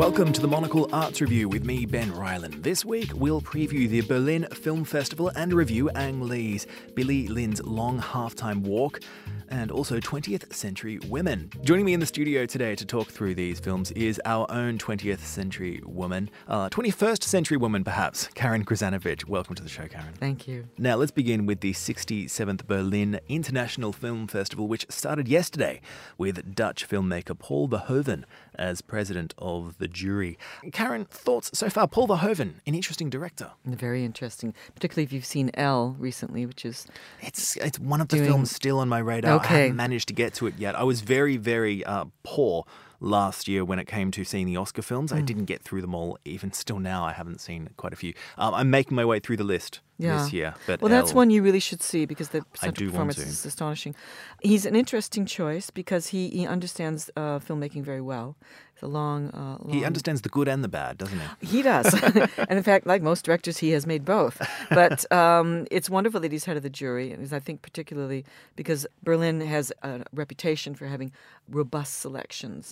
Welcome to the Monocle Arts Review with me, Ben Ryland. This week, we'll preview the Berlin Film Festival and review Ang Lee's Billy Lynn's Long Halftime Walk and also 20th Century Women. Joining me in the studio today to talk through these films is our own 20th Century Woman, 21st Century Woman perhaps, Karen Krzanovich. Welcome to the show, Karen. Thank you. Now, let's begin with the 67th Berlin International Film Festival, which started yesterday with Dutch filmmaker Paul Verhoeven as president of the jury. Karen, thoughts so far? Paul Verhoeven, an interesting director. Very interesting, particularly if you've seen Elle recently, which is... It's one of the films still on my radar. Okay. I haven't managed to get to it yet. I was very, very poor last year when it came to seeing the Oscar films. I didn't get through them all. Even still now, I haven't seen quite a few. I'm making my way through the list this year. But well, that's one you really should see because the I central do want performance to. is astonishing. He's an interesting choice because he understands filmmaking very well. It's a long... He understands the good and the bad, doesn't he? He does. And in fact, like most directors, he has made both. But it's wonderful that he's head of the jury. And I think particularly because Berlin has a reputation for having robust selections,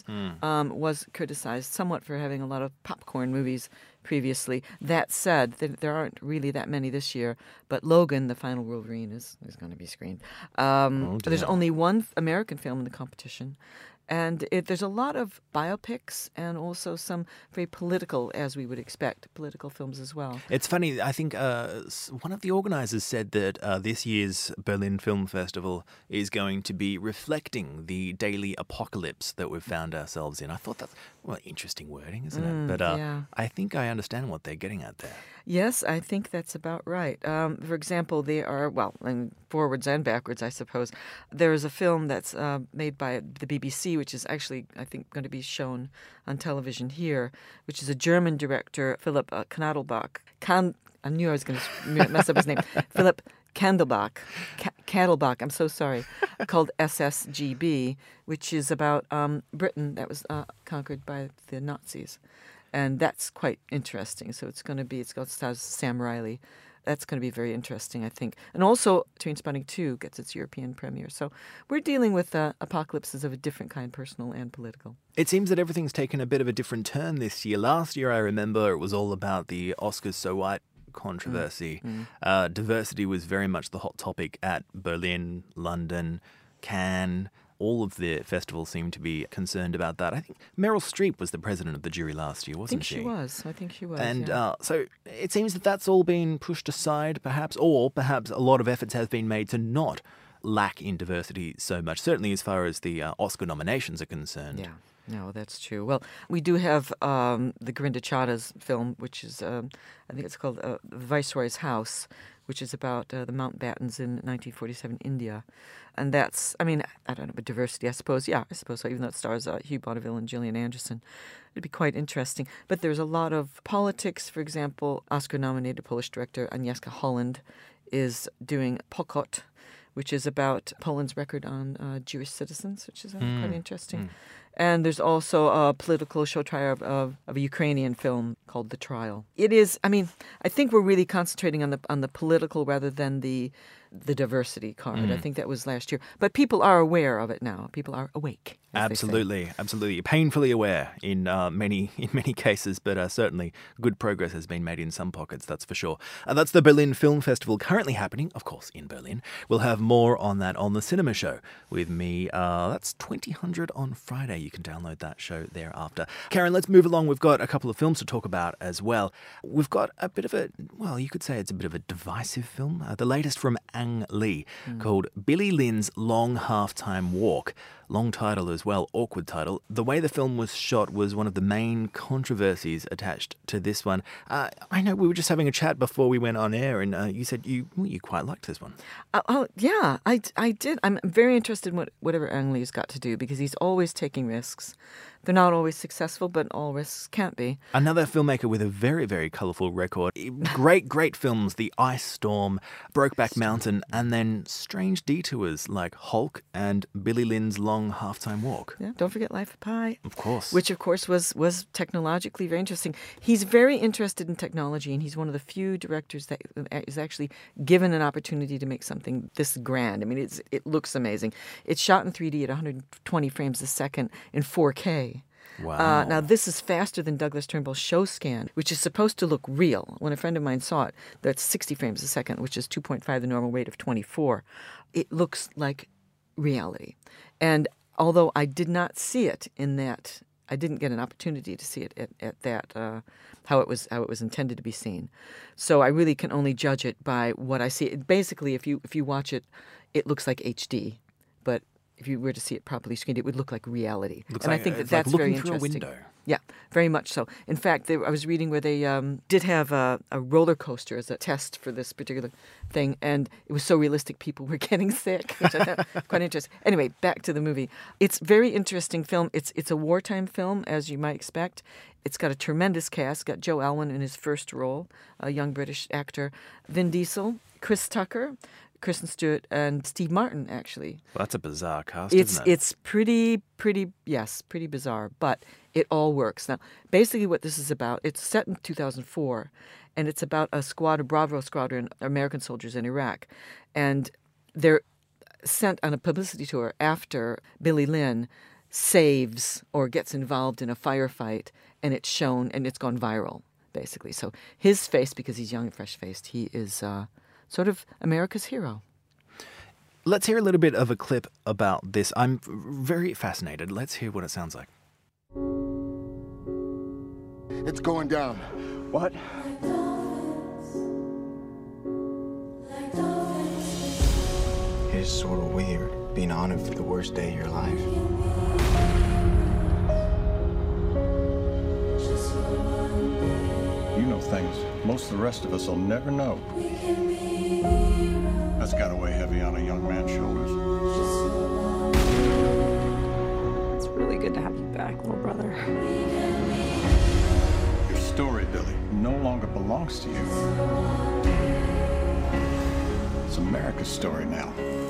was criticized somewhat for having a lot of popcorn movies previously. That said, there aren't really that many this year, but Logan, the final Wolverine, is going to be screened. There's only one American film in the competition. And there's a lot of biopics and also some very political, as we would expect, political films as well. It's funny, I think one of the organisers said that this year's Berlin Film Festival is going to be reflecting the daily apocalypse that we've found ourselves in. I thought that's, interesting wording, isn't it? But I think I understand what they're getting at there. Yes, I think that's about right. For example, they are, forwards and backwards, I suppose. There is a film that's made by the BBC, which is actually, I think, going to be shown on television here, which is a German director, Philipp Kandelbach. I knew I was going to mess up his name. Philipp Kandelbach. Kandelbach, I'm so sorry, called SSGB, which is about Britain that was conquered by the Nazis. And that's quite interesting. So it's got stars Sam Riley. That's going to be very interesting, I think. And also, Trainspotting 2 gets its European premiere. So we're dealing with apocalypses of a different kind, personal and political. It seems that everything's taken a bit of a different turn this year. Last year, I remember, it was all about the Oscars So White controversy. Diversity was very much the hot topic at Berlin, London, Cannes. All of the festivals seem to be concerned about that. I think Meryl Streep was the president of the jury last year, wasn't she? I think she was. And so it seems that that's all been pushed aside, perhaps, or perhaps a lot of efforts have been made to not lack in diversity so much, certainly as far as the Oscar nominations are concerned. Yeah. No, that's true. Well, we do have the Gurinder Chadha's film, which is, I think it's called The Viceroy's House, which is about the Mountbattens in 1947 India. And that's, I don't know, but diversity, I suppose. Yeah, I suppose so, even though it stars Hugh Bonneville and Gillian Anderson. It'd be quite interesting. But there's a lot of politics. For example, Oscar-nominated Polish director Agnieszka Holland is doing Pokot, which is about Poland's record on Jewish citizens, which is quite interesting. And there's also a political show trial of a Ukrainian film called The Trial. It is, I think we're really concentrating on the political rather than the diversity card. I think that was last year. But people are aware of it now. People are awake. Absolutely. Painfully aware in many cases, but certainly good progress has been made in some pockets, that's for sure. That's the Berlin Film Festival currently happening, of course, in Berlin. We'll have more on that on the Cinema Show with me. That's 2000 on Friday. You can download that show thereafter. Karen, let's move along. We've got a couple of films to talk about as well. We've got a bit of you could say it's a bit of a divisive film. The latest from Ang Lee called Billy Lynn's Long Halftime Walk. Long title as well, awkward title. The way the film was shot was one of the main controversies attached to this one. I know we were just having a chat before we went on air, and you said you quite liked this one. Yeah, I did. I'm very interested in whatever Ang Lee's got to do because he's always taking risks. They're not always successful, but all risks can't be. Another filmmaker with a very, very colourful record. Great films, The Ice Storm, Brokeback Mountain, and then strange detours like Hulk and Billy Lynn's Long Halftime Walk. Yeah, don't forget Life of Pi. Of course. Which, of course, was technologically very interesting. He's very interested in technology, and he's one of the few directors that is actually given an opportunity to make something this grand. It looks amazing. It's shot in 3D at 120 frames a second in 4K. Wow. Now, this is faster than Douglas Turnbull's Show Scan, which is supposed to look real. When a friend of mine saw it, that's 60 frames a second, which is 2.5 the normal rate of 24. It looks like reality. And although I did not see it in that, I didn't get an opportunity to see it at that, how it was intended to be seen. So I really can only judge it by what I see. Basically, if you watch it, it looks like HD, but if you were to see it properly screened, it would look like reality. Looks and like, I think it's that's like very looking through a interesting. window. Yeah, very much so. In fact, I was reading where they did have a roller coaster as a test for this particular thing, and it was so realistic people were getting sick, which I found quite interesting. Anyway, back to the movie. It's a very interesting film. It's a wartime film, as you might expect. It's got a tremendous cast. Got Joe Alwyn in his first role, a young British actor. Vin Diesel, Chris Tucker, Kristen Stewart, and Steve Martin, actually. Well, that's a bizarre cast, isn't it? It's pretty bizarre, but it all works. Now, basically what this is about, it's set in 2004, and it's about a Bravo squadron, American soldiers in Iraq. And they're sent on a publicity tour after Billy Lynn saves or gets involved in a firefight, and it's shown, and it's gone viral, basically. So his face, because he's young and fresh-faced, he is sort of America's hero. Let's hear a little bit of a clip about this. I'm very fascinated. Let's hear what it sounds like. It's going down. What? It is sort of weird being honored for the worst day of your life. You know things most of the rest of us will never know. That's gotta weigh heavy on a young man's shoulders. It's really good to have you back, little brother. Your story, Billy, no longer belongs to you. It's America's story now.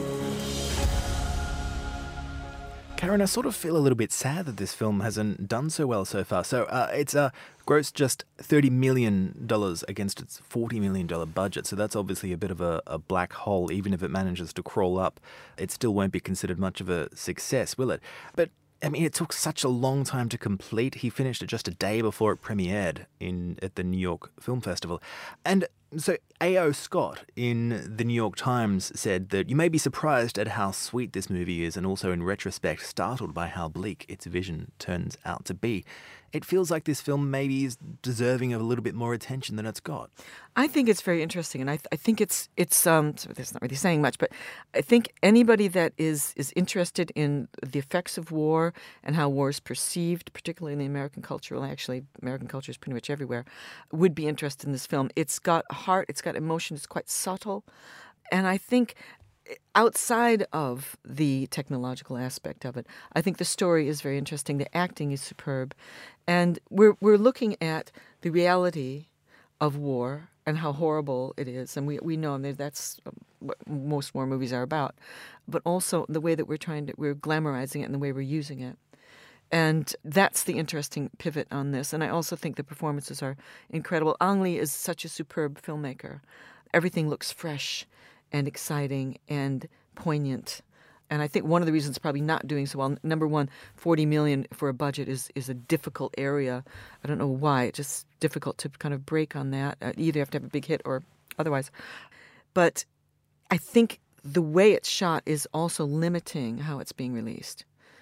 Karen, I sort of feel a little bit sad that this film hasn't done so well so far. So it's grossed just $30 million against its $40 million budget. So that's obviously a bit of a black hole. Even if it manages to crawl up, it still won't be considered much of a success, will it? But I mean, it took such a long time to complete. He finished it just a day before it premiered at the New York Film Festival. And so A.O. Scott in the New York Times said that you may be surprised at how sweet this movie is, and also in retrospect startled by how bleak its vision turns out to be. It feels like this film maybe is deserving of a little bit more attention than it's got. I think it's very interesting, and I think it's so that's not really saying much, but I think anybody that is interested in the effects of war and how war is perceived, particularly in the American culture, well, actually American culture is pretty much everywhere, would be interested in this film. It's got heart, it's got emotion, it's quite subtle, and I think outside of the technological aspect of it, I think the story is very interesting. The acting is superb, and we're looking at the reality of war and how horrible it is, and we know that's what most war movies are about. But also the way that we're glamorizing it and the way we're using it, and that's the interesting pivot on this. And I also think the performances are incredible. Ang Lee is such a superb filmmaker. Everything looks fresh and exciting and poignant. And I think one of the reasons probably not doing so well, number one, $40 million for a budget is a difficult area. I don't know why. It's just difficult to kind of break on that. Either you have to have a big hit or otherwise. But I think the way it's shot is also limiting how it's being released.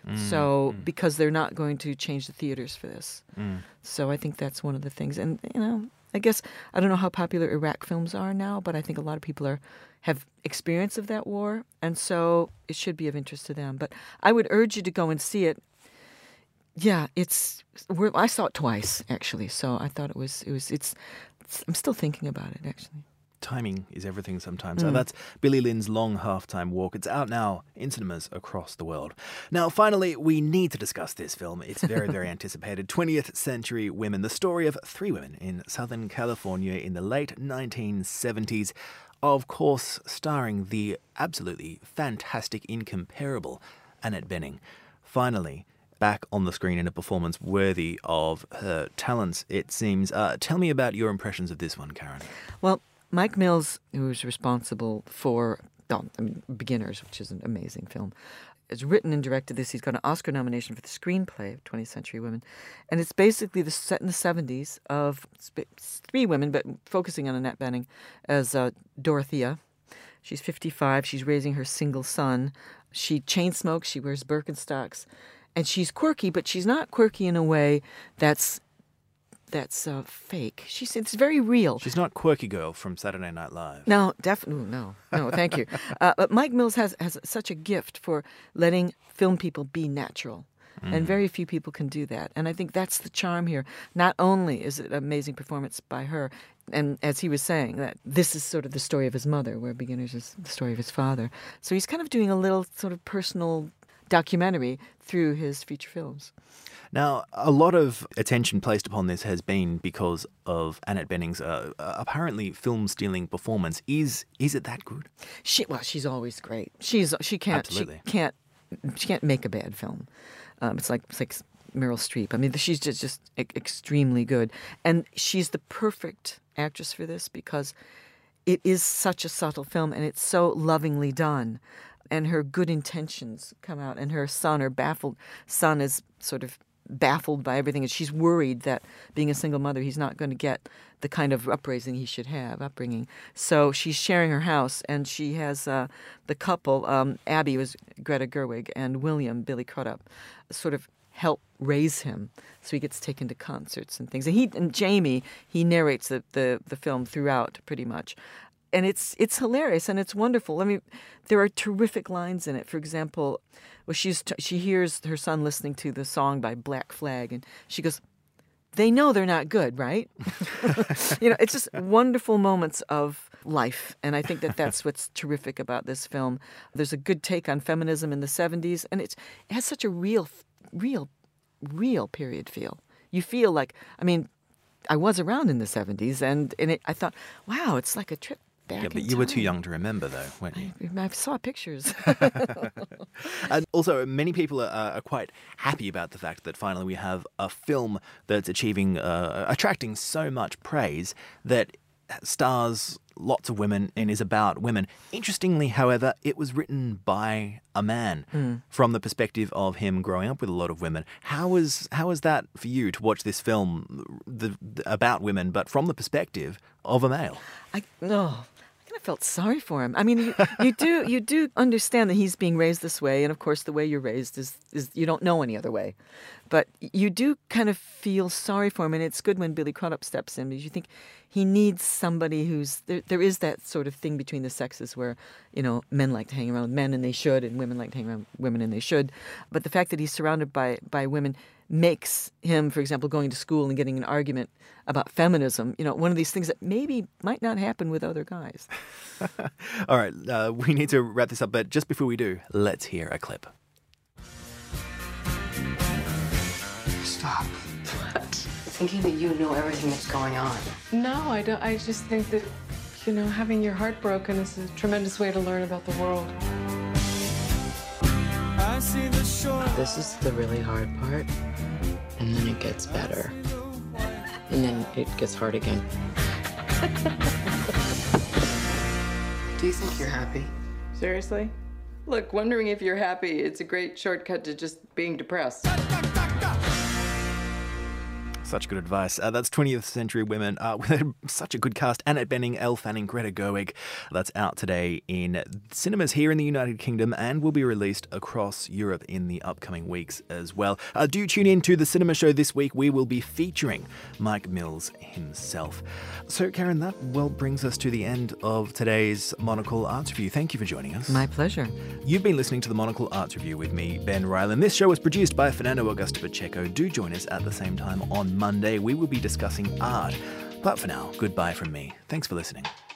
So because they're not going to change the theaters for this. So I think that's one of the things. And, I guess I don't know how popular Iraq films are now, but I think a lot of people have experience of that war, and so it should be of interest to them. But I would urge you to go and see it. Yeah, I saw it twice actually, so I thought I'm still thinking about it actually. Timing is everything sometimes. That's Billy Lynn's Long Halftime Walk. It's out now in cinemas across the world. Now, finally, we need to discuss this film. It's very, very anticipated. 20th Century Women, the story of three women in Southern California in the late 1970s. Of course, starring the absolutely fantastic, incomparable Annette Bening. Finally, back on the screen in a performance worthy of her talents, it seems. Tell me about your impressions of this one, Karen. Well, Mike Mills, who was responsible for Beginners, which is an amazing film, has written and directed this. He's got an Oscar nomination for the screenplay of 20th Century Women. And it's basically set in the 70s of 3 women, but focusing on Annette Bening as Dorothea. She's 55. She's raising her single son. She chain smokes. She wears Birkenstocks. And she's quirky, but she's not quirky in a way that's fake. It's very real. She's not Quirky Girl from Saturday Night Live. No, definitely no, thank you. But Mike Mills has such a gift for letting film people be natural, and very few people can do that. And I think that's the charm here. Not only is it an amazing performance by her, and as he was saying, that this is sort of the story of his mother, where Beginners is the story of his father. So he's kind of doing a little sort of personal documentary through his feature films. Now, a lot of attention placed upon this has been because of Annette Bening's apparently film-stealing performance. Is it that good? She's always great. She can't make a bad film. It's like Meryl Streep. I mean, she's just extremely good, and she's the perfect actress for this because it is such a subtle film and it's so lovingly done. And her good intentions come out, and her baffled son is sort of baffled by everything, and she's worried that being a single mother, he's not going to get the kind of upbringing. So she's sharing her house, and she has the couple, Abby was Greta Gerwig, and William, Billy Crudup, sort of help raise him, so he gets taken to concerts and things. And Jamie, he narrates the film throughout pretty much. And it's hilarious and it's wonderful. I mean, there are terrific lines in it. For example, she hears her son listening to the song by Black Flag, and she goes, "They know they're not good, right?" It's just wonderful moments of life, and I think that's what's terrific about this film. There's a good take on feminism in the 70s, and it has such a real period feel. You feel like, I mean, I was around in the 70s, and I thought, wow, it's like a trip back. Yeah, but you were too young to remember, though, weren't you? I saw pictures. And also, many people are quite happy about the fact that finally we have a film that's attracting so much praise that stars lots of women and is about women. Interestingly, however, it was written by a man from the perspective of him growing up with a lot of women. How was that for you to watch this film about women, but from the perspective of a male? I felt sorry for him. I mean, you do understand that he's being raised this way, and of course, the way you're raised is you don't know any other way. But you do kind of feel sorry for him, and it's good when Billy Crudup steps in because you think he needs somebody who's there is that sort of thing between the sexes where men like to hang around with men and they should, and women like to hang around with women and they should. But the fact that he's surrounded by women makes him, for example, going to school and getting an argument about feminism, one of these things that maybe might not happen with other guys. All right, we need to wrap this up, but just before we do, let's hear a clip. Stop. What? Thinking that you know everything that's going on. No, I don't. I just think that, having your heart broken is a tremendous way to learn about the world. This is the really hard part, and then it gets better. And then it gets hard again. Do you think you're happy? Seriously? Look, wondering if you're happy, it's a great shortcut to just being depressed. Such good advice. That's 20th Century Women with such a good cast. Annette Bening, Elle Fanning, Greta Gerwig. That's out today in cinemas here in the United Kingdom and will be released across Europe in the upcoming weeks as well. Do tune in to the cinema show this week. We will be featuring Mike Mills himself. So, Karen, that brings us to the end of today's Monocle Arts Review. Thank you for joining us. My pleasure. You've been listening to the Monocle Arts Review with me, Ben Ryland. This show was produced by Fernando Augusto Pacheco. Do join us at the same time on Monday. We will be discussing art. But for now, goodbye from me. Thanks for listening.